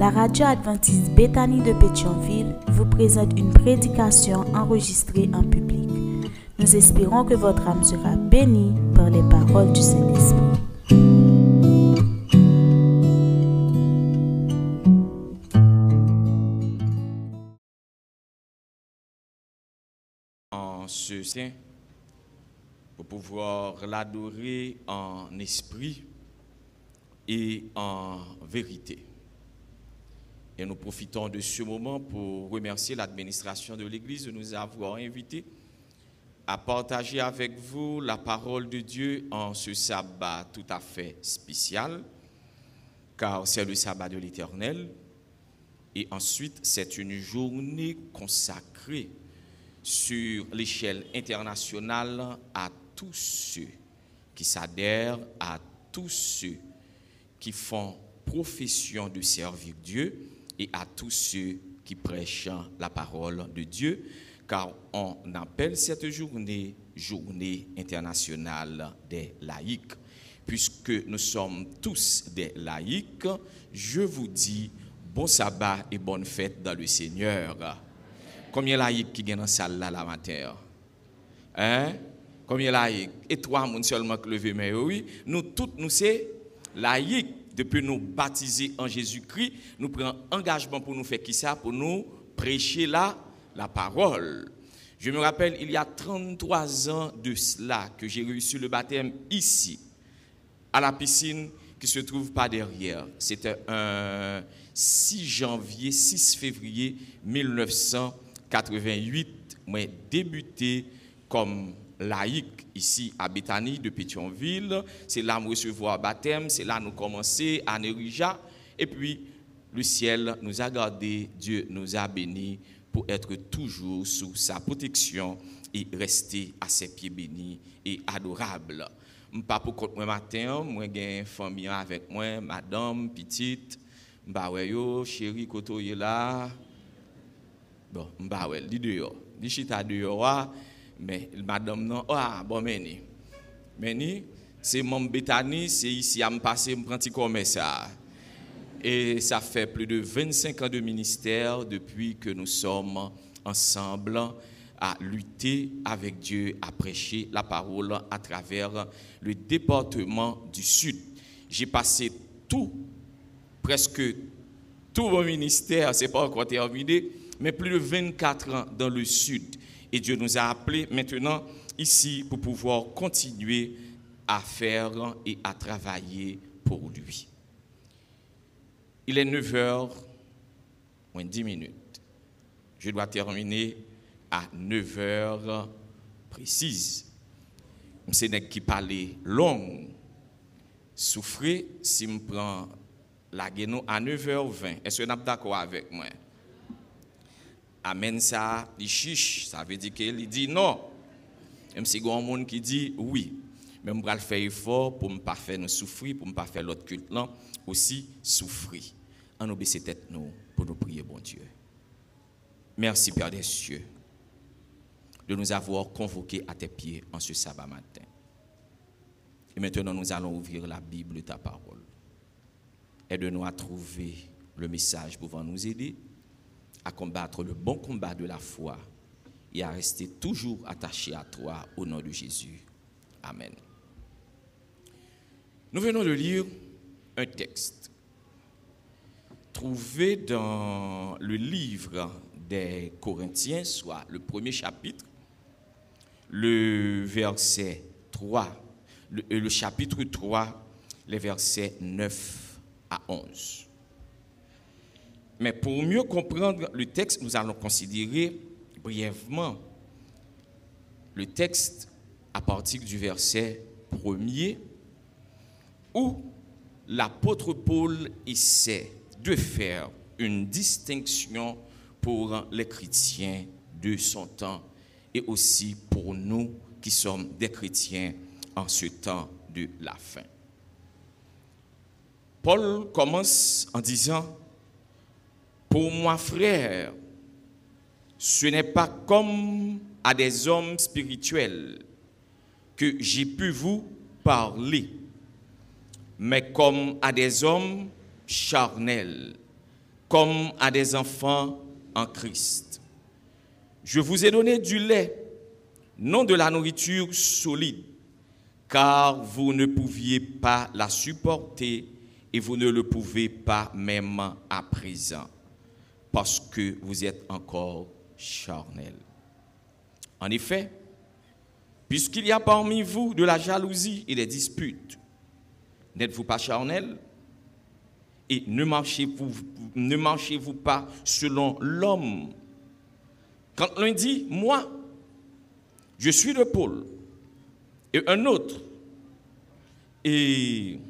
La radio adventiste Béthanie de Pétionville vous présente une prédication enregistrée en public. Nous espérons que votre âme sera bénie par les paroles du Saint-Esprit. En ce saint, pour pouvoir l'adorer en esprit et en vérité. Et nous profitons de ce moment pour remercier l'administration de l'Église de nous avoir invités à partager avec vous la parole de Dieu en ce sabbat tout à fait spécial, car c'est le sabbat de l'Éternel. Et ensuite, c'est une journée consacrée sur l'échelle internationale à tous ceux qui s'adhèrent, à tous ceux qui font profession de servir Dieu et à tous ceux qui prêchent la parole de Dieu, car on appelle cette journée Journée internationale des laïcs. Puisque nous sommes tous des laïcs, je vous dis bon sabbat et bonne fête dans le Seigneur. Combien de laïcs qui sont dans la salle là la matin? Hein? Combien de laïcs? Et trois moun seulement qui levez mais oui, nous tous nous c'est laïcs. Depuis nous baptiser en Jésus-Christ, nous prenons engagement pour nous faire qui ça? Pour nous prêcher la parole. Je me rappelle, il y a 33 ans de cela que j'ai reçu le baptême ici, à la piscine qui se trouve pas derrière. C'était un 6 février 1988. Moi, débuté comme laïque ici à Béthanie de Pétionville. C'est là nous recevoir baptême, c'est là nous commencer à Nerija. Et puis, le ciel nous a gardés, Dieu nous a bénis pour être toujours sous sa protection et rester à ses pieds bénis et adorables. Pas pour contre moi matin, moi j'ai une famille avec moi, madame, petite, yo, chérie, koto là. Bon, li dehors. Li chita dehors. Mais madame non, meni, c'est mon Béthanie, c'est ici à me passer, me prendre comme ça. Et ça fait plus de 25 ans de ministère depuis que nous sommes ensemble à lutter avec Dieu, à prêcher la parole à travers le département du Sud. J'ai passé presque tout mon ministère, c'est pas encore terminé, mais plus de 24 ans dans le Sud. Et Dieu nous a appelés maintenant ici pour pouvoir continuer à faire et à travailler pour lui. Il est 9h moins 10 minutes. Je dois terminer à 9h précise. C'est n'est qui parlait long. Souffrez si je prends la guénon à 9h20. Est-ce que vous êtes d'accord avec moi? Amen ça, il chiche, ça veut dire qu'il dit non. Même si il y a un monde qui dit oui. Mais je vais faire effort pour ne pas faire nous souffrir, pour ne pas faire l'autre culte là aussi souffrir. En nous baisser tête nous pour nous prier, bon Dieu. Merci Père des cieux de nous avoir convoqués à tes pieds en ce sabbat matin. Et maintenant nous allons ouvrir la Bible de ta parole. Aide-nous à trouver le message pouvant nous aider à combattre le bon combat de la foi et à rester toujours attaché à toi au nom de Jésus. Amen. Nous venons de lire un texte trouvé dans le livre des Corinthiens, soit le premier chapitre, le verset 3, le chapitre 3, les versets 9 à 11. Mais pour mieux comprendre le texte, nous allons considérer brièvement le texte à partir du verset 1er où l'apôtre Paul essaie de faire une distinction pour les chrétiens de son temps et aussi pour nous qui sommes des chrétiens en ce temps de la fin. Paul commence en disant: pour moi, frère, ce n'est pas comme à des hommes spirituels que j'ai pu vous parler, mais comme à des hommes charnels, comme à des enfants en Christ. Je vous ai donné du lait, non de la nourriture solide, car vous ne pouviez pas la supporter et vous ne le pouvez pas même à présent, parce que vous êtes encore charnel. En effet, puisqu'il y a parmi vous de la jalousie et des disputes, n'êtes-vous pas charnel? Et ne marchez-vous pas selon l'homme? Quand l'un dit, moi, je suis de Paul, et un autre est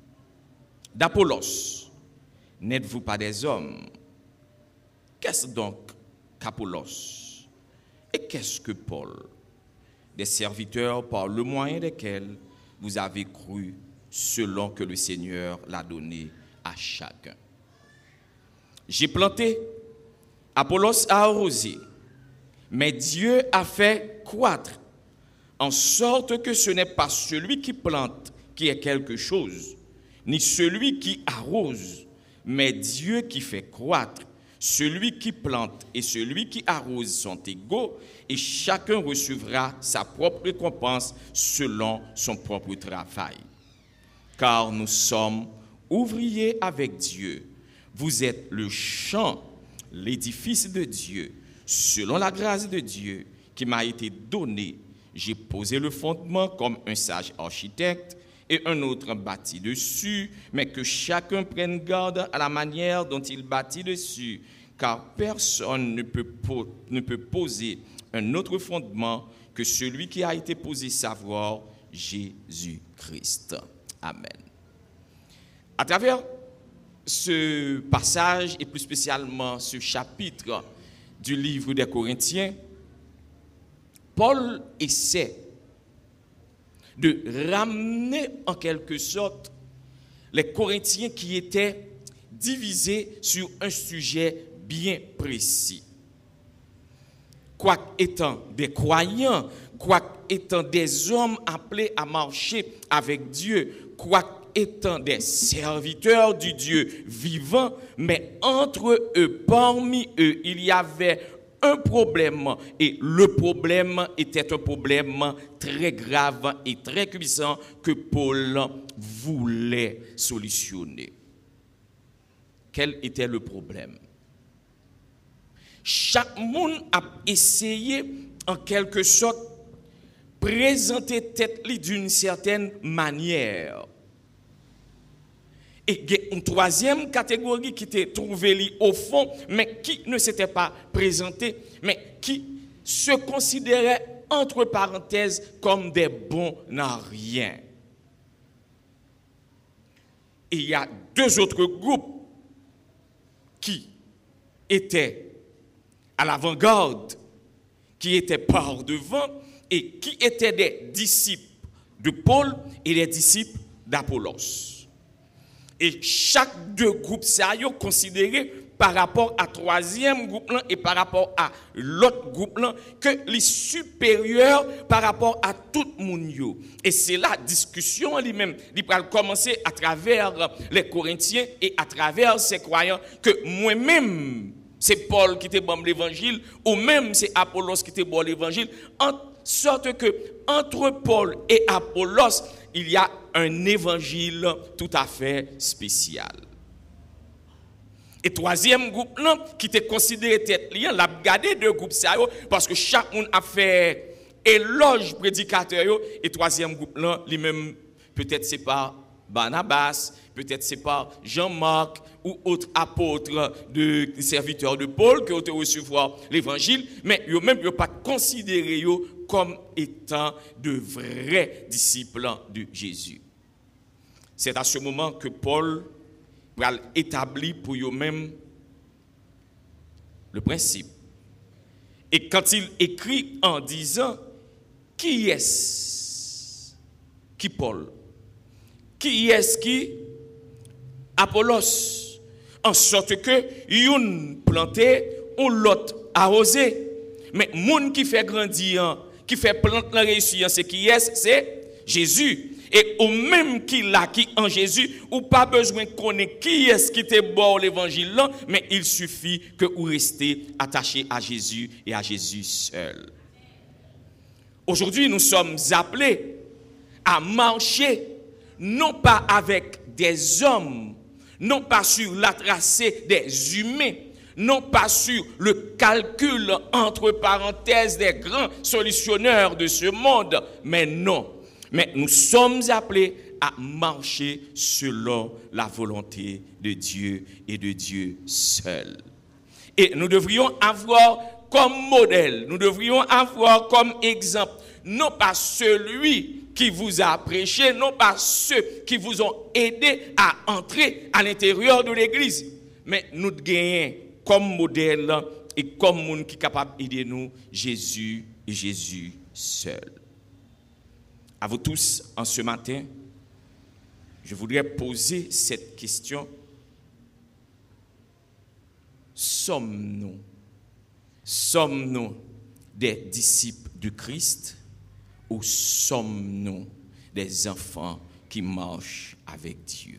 d'Apollos, n'êtes-vous pas des hommes? Qu'est-ce donc qu'Apollos? Et qu'est-ce que Paul? Des serviteurs par le moyen desquels vous avez cru selon que le Seigneur l'a donné à chacun. J'ai planté, Apollos a arrosé, mais Dieu a fait croître, en sorte que ce n'est pas celui qui plante qui est quelque chose, ni celui qui arrose, mais Dieu qui fait croître. Celui qui plante et celui qui arrose sont égaux, et chacun recevra sa propre récompense selon son propre travail. Car nous sommes ouvriers avec Dieu. Vous êtes le champ, l'édifice de Dieu. Selon la grâce de Dieu qui m'a été donnée, j'ai posé le fondement comme un sage architecte, et un autre bâtit dessus, mais que chacun prenne garde à la manière dont il bâtit dessus, car personne ne peut poser un autre fondement que celui qui a été posé, savoir Jésus-Christ. Amen. À travers ce passage, et plus spécialement ce chapitre du livre des Corinthiens, Paul essaie de ramener en quelque sorte les Corinthiens qui étaient divisés sur un sujet bien précis. Quoique étant des croyants, quoique étant des hommes appelés à marcher avec Dieu, quoique étant des serviteurs du Dieu vivant, mais entre eux, parmi eux, il y avait un problème, et le problème était un problème très grave et très puissant que Paul voulait solutionner. Quel était le problème? Chaque monde a essayé en quelque sorte présenter tête d'une certaine manière. Et il y a une troisième catégorie qui était trouvée au fond, mais qui ne s'était pas présentée, mais qui se considérait entre parenthèses comme des bons à rien. Et il y a deux autres groupes qui étaient à l'avant-garde, qui étaient par devant et qui étaient des disciples de Paul et des disciples d'Apollos. Et chaque deux groupes sérieux considérés par rapport à troisième groupe là et par rapport à l'autre groupe là que les supérieurs par rapport à tout le monde. Et c'est la discussion lui-même qui va commencer à travers les Corinthiens et à travers ces croyants que moi-même c'est Paul qui te bon l'évangile ou même c'est Apollos qui te bon l'évangile, en sorte que entre Paul et Apollos il y a un évangile tout à fait spécial. Et troisième groupe là, qui était considéré tête liée, l'a gardé deux groupes sérieux parce que chaque monde a fait éloge prédicateur. Et troisième groupe là, lui-même, peut-être c'est pas Barnabas, peut-être c'est pas Jean-Marc ou autre apôtre de serviteurs de Paul qui ont recevoir l'évangile, mais eux-mêmes ils n'ont pas considéré comme étant de vrais disciples de Jésus. C'est à ce moment que Paul va établir pour eux-mêmes le principe. Et quand il écrit en disant qui est-ce qui Paul, qui est-ce qui Apollos, en sorte que une planté ou l'autre arrosé, mais monde qui fait grandir, qui fait planter la réussite, c'est qui est, c'est Jésus. Et au même qui là, qui en Jésus, ou pas besoin de connaître qui est-ce qui te bon l'évangile là, mais il suffit que vous restez attaché à Jésus et à Jésus seul. Aujourd'hui, nous sommes appelés à marcher, non pas avec des hommes, non pas sur la tracée des humains, non pas sur le calcul entre parenthèses des grands solutionneurs de ce monde, mais non. Mais nous sommes appelés à marcher selon la volonté de Dieu et de Dieu seul. Et nous devrions avoir comme modèle, nous devrions avoir comme exemple, non pas celui qui vous a prêché, non pas ceux qui vous ont aidé à entrer à l'intérieur de l'église, mais nous gagnons comme modèle et comme monde qui est capable d'aider nous, Jésus et Jésus seul. À vous tous, en ce matin, je voudrais poser cette question. Sommes-nous des disciples de Christ ou sommes-nous des enfants qui marchent avec Dieu?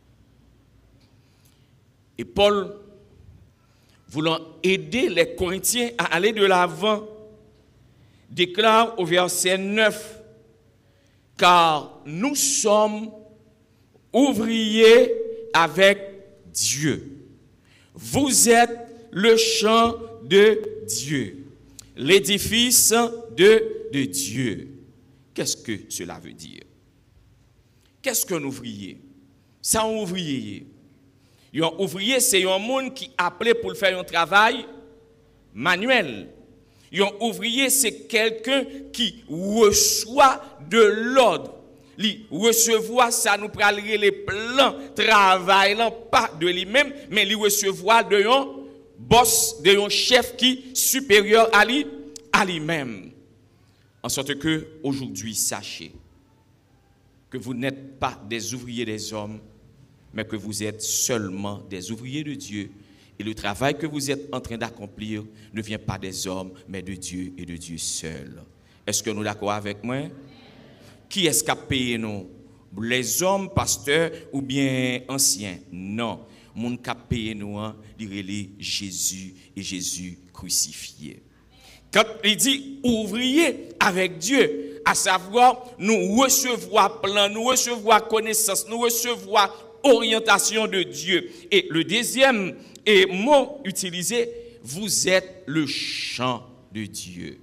Et Paul, voulant aider les Corinthiens à aller de l'avant, déclare au verset 9, « Car nous sommes ouvriers avec Dieu. Vous êtes le champ de Dieu, l'édifice de Dieu. » Qu'est-ce que cela veut dire? Qu'est-ce qu'un ouvrier? C'est un ouvrier. Un ouvrier, c'est un monde qui est appelé pour faire un travail manuel. Un ouvrier, c'est quelqu'un qui reçoit de l'ordre. Recevoir, ça nous pralerait les plans, travail, pas de lui-même, mais lui recevoir de un boss, de un chef qui est supérieur à lui-même. En sorte que, aujourd'hui, sachez que vous n'êtes pas des ouvriers des hommes, mais que vous êtes seulement des ouvriers de Dieu. Et le travail que vous êtes en train d'accomplir ne vient pas des hommes, mais de Dieu et de Dieu seul. Est-ce que nous sommes d'accord avec moi? Qui est-ce qui a payé nous? Les hommes, pasteurs ou bien anciens? Non. Mon qui a payé nous, il Jésus et Jésus crucifié. Quand il dit ouvrier avec Dieu, à savoir nous recevoir plan, nous recevoir connaissance, nous recevoir orientation de Dieu. Et le deuxième mot utilisé, vous êtes le champ de Dieu.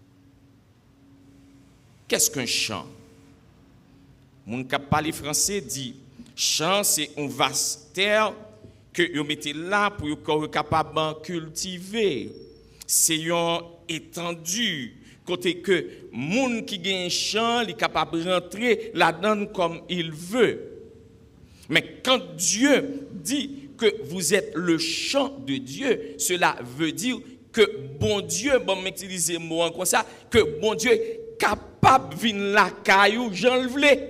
Qu'est-ce qu'un champ? Mon qui parle français dit champ, c'est une vaste terre que vous mettez là pour être capable de cultiver. C'est une étendue. Côté que moun qui gagne un champ, il est capable de rentrer là-dedans comme il veut. Mais quand Dieu dit que vous êtes le champ de Dieu, cela veut dire que bon Dieu, bon m'utiliser le mot comme ça, que bon Dieu est capable de venir la caillou, j'en le voulais.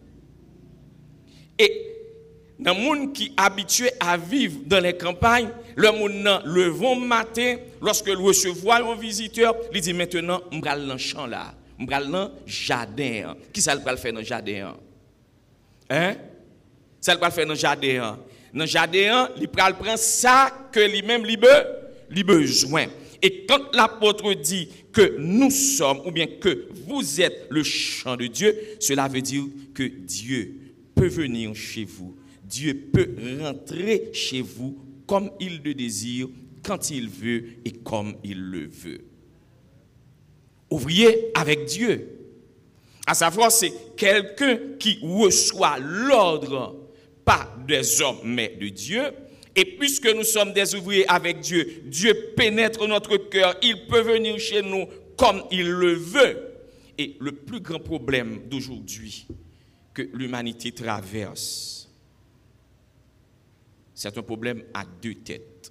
Et dans le monde qui est habitué à vivre dans les campagnes, le monde le bon matin, lorsque il recevoir un visiteur, il dit maintenant, je vais dans le champ là, je vais dans le jardin. Qui ça va faire dans le jardin? Hein? Ça va faire dans le jardin. Dans le jardin, il va prendre ça que lui-même il besoin. Et quand l'apôtre dit que nous sommes, ou bien que vous êtes le champ de Dieu, cela veut dire que Dieu peut venir chez vous. Dieu peut rentrer chez vous comme il le désire, quand il veut et comme il le veut. Ouvrier avec Dieu. À savoir, c'est quelqu'un qui reçoit l'ordre, pas des hommes, mais de Dieu. Et puisque nous sommes des ouvriers avec Dieu, Dieu pénètre notre cœur, il peut venir chez nous comme il le veut. Et le plus grand problème d'aujourd'hui que l'humanité traverse, c'est un problème à deux têtes.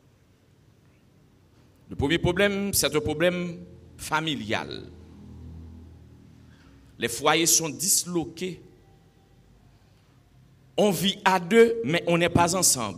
Le premier problème, c'est un problème familial. Les foyers sont disloqués. On vit à deux, mais on n'est pas ensemble.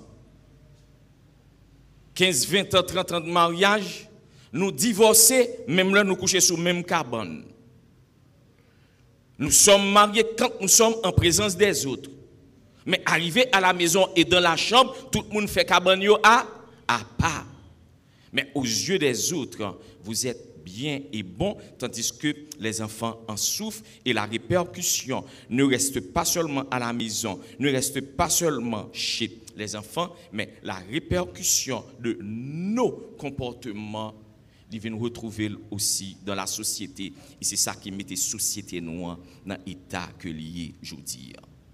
15, 20 ans, 30 ans de mariage, nous divorcer, même là, nous coucher sous la même cabane. Nous sommes mariés quand nous sommes en présence des autres. Mais arrivé à la maison et dans la chambre, tout le monde fait cabane à part. Mais aux yeux des autres, vous êtes bien et bon, tandis que les enfants en souffrent et la répercussion ne reste pas seulement à la maison, ne reste pas seulement chez les enfants, mais la répercussion de nos comportements, ils viennent retrouver aussi dans la société. Et c'est ça qui met la société noire dans l'état que lié aujourd'hui.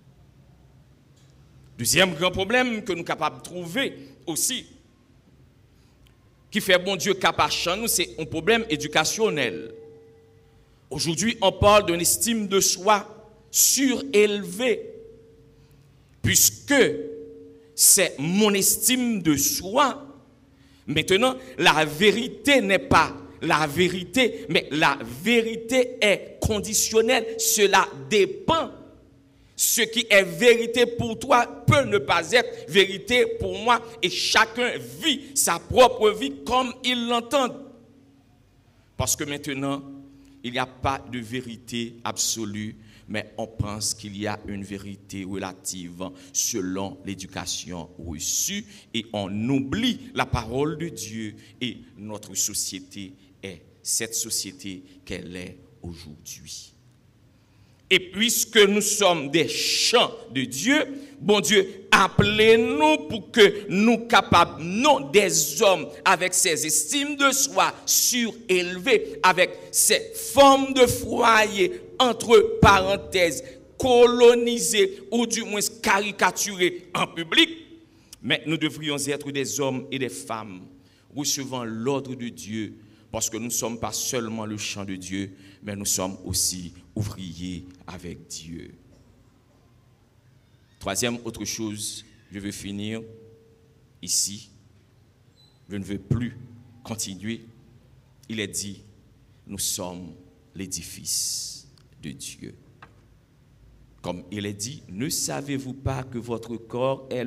Deuxième grand problème que nous sommes capables de trouver aussi, qui fait bon Dieu capable de nous, c'est un problème éducationnel. Aujourd'hui, on parle d'une estime de soi surélevée, puisque c'est mon estime de soi. Maintenant, la vérité n'est pas la vérité, mais la vérité est conditionnelle. Cela dépend. Ce qui est vérité pour toi peut ne pas être vérité pour moi. Et chacun vit sa propre vie comme il l'entend. Parce que maintenant, il n'y a pas de vérité absolue, mais on pense qu'il y a une vérité relative selon l'éducation reçue. Et on oublie la parole de Dieu. Et notre société est cette société qu'elle est aujourd'hui. Et puisque nous sommes des champs de Dieu, bon Dieu, appelez-nous pour que nous capables, non des hommes avec ces estimes de soi surélevées, avec ces formes de foyer, entre parenthèses, colonisées ou du moins caricaturées en public, mais nous devrions être des hommes et des femmes recevant l'ordre de Dieu, parce que nous ne sommes pas seulement le champ de Dieu, mais nous sommes aussi ouvriers avec Dieu. Troisième autre chose, je veux finir ici. Je ne veux plus continuer. Il est dit, nous sommes l'édifice de Dieu. Comme il est dit, ne savez-vous pas que votre corps est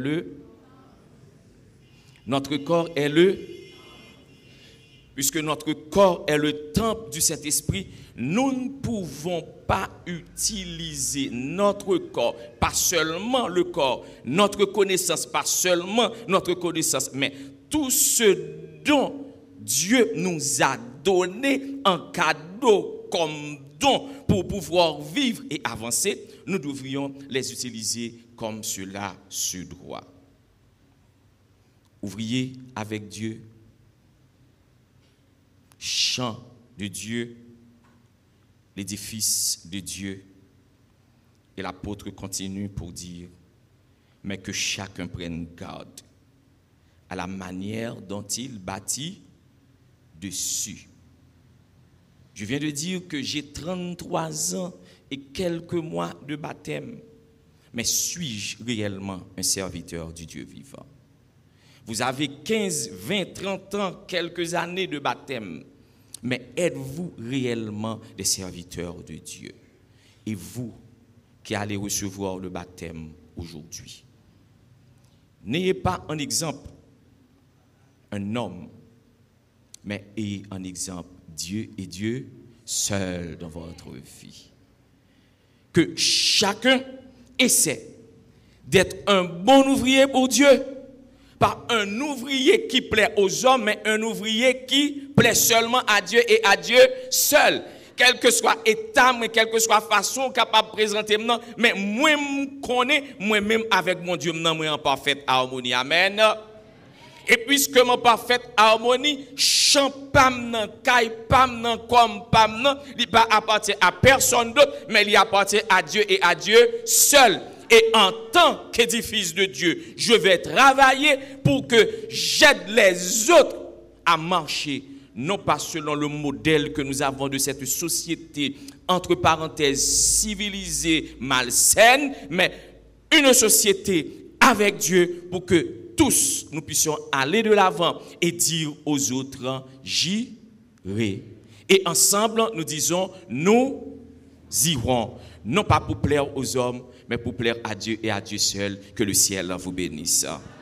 notre corps est puisque notre corps est le temple du Saint-Esprit, nous ne pouvons pas utiliser notre corps, pas seulement le corps, notre connaissance, pas seulement notre connaissance, mais tout ce dont Dieu nous a donné en cadeau comme don pour pouvoir vivre et avancer, nous devrions les utiliser comme cela se doit. Ouvrier avec Dieu, champ de Dieu, l'édifice de Dieu. Et l'apôtre continue pour dire, mais que chacun prenne garde à la manière dont il bâtit dessus. Je viens de dire que j'ai 33 ans et quelques mois de baptême, mais suis-je réellement un serviteur du Dieu vivant? Vous avez 15, 20, 30 ans, quelques années de baptême. Mais êtes-vous réellement des serviteurs de Dieu? Et vous qui allez recevoir le baptême aujourd'hui, n'ayez pas un exemple, un homme, mais ayez un exemple, Dieu et Dieu seul dans votre vie. Que chacun essaie d'être un bon ouvrier pour Dieu. Pas un ouvrier qui plaît aux hommes, mais un ouvrier qui plaît seulement à Dieu et à Dieu seul. Quel que soit état, mais quelle que soit façon capable de présenter maintenant, mais moi je connais, moi-même avec mon Dieu, moi en parfaite harmonie. Amen. Et puisque mon parfaite harmonie, chant pam nan, kay pam nan, comme pam nan, il pas appartient à personne d'autre, mais il appartient à Dieu et à Dieu seul. Et en tant qu'édifice de Dieu, je vais travailler pour que j'aide les autres à marcher, non pas selon le modèle que nous avons de cette société, entre parenthèses, civilisée, malsaine, mais une société avec Dieu pour que tous nous puissions aller de l'avant et dire aux autres, j'irai. Et ensemble, nous disons, nous irons, non pas pour plaire aux hommes, mais pour plaire à Dieu et à Dieu seul, que le ciel vous bénisse.